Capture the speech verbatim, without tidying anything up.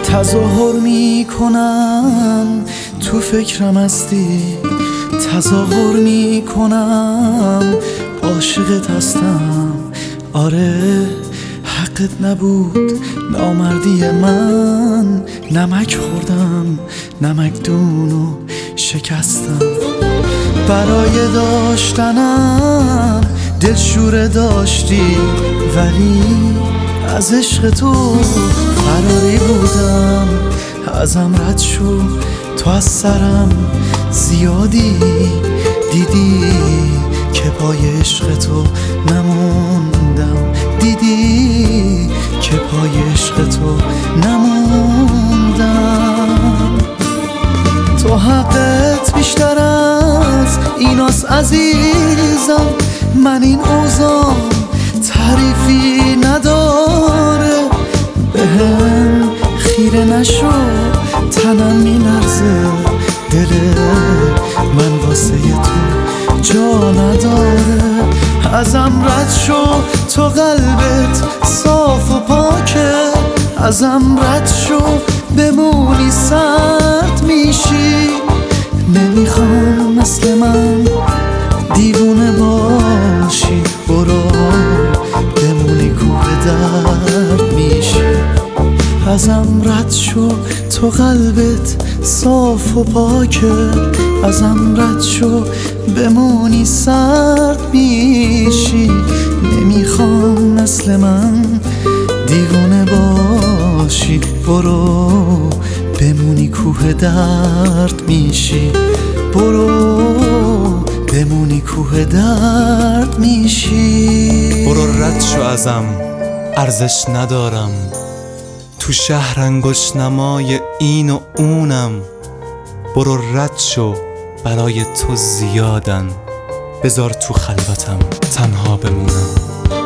تظاهر می کنم تو فکرم هستی، تظاهر می کنم عاشقت هستم. آره حقت نبود نامردی من، نمک خوردم نمک دونو شکستم. برای داشتنم دلشوره داشتی، ولی از عشق تو فراری بودم. ازم رد شو تو از سرم زیادی، دیدی که پای عشق تو نموندم، دیدی که پای عشق تو نموندم. تو حقت بیشتر از ایناست عزیزم، من این اوضاع تعریفی نداره. بهم خیره نشو تنم میلرزه، دل من واسه تو جا نداره. ازم رد شو تو قلبت صاف و پاکه، ازم رد شو بمونی سرد میشی. نمیخوام مثل من دیوونه باشی، برو بمونی کوه درد میشی. ازم رد شو تو قلبت صاف و پاکه، ازم رد شو بمونی سرد میشی. نمیخوام مثل من دیوونه باشی، برو بمونی کوه درد میشی. برو بمونی کوه درد میشی. برو رد شو ازم، ارزش ندارم تو شهر انگشت نمای این و اونم. برو رد شو برای تو زیادن، بذار تو خلوتم تنها بمونم.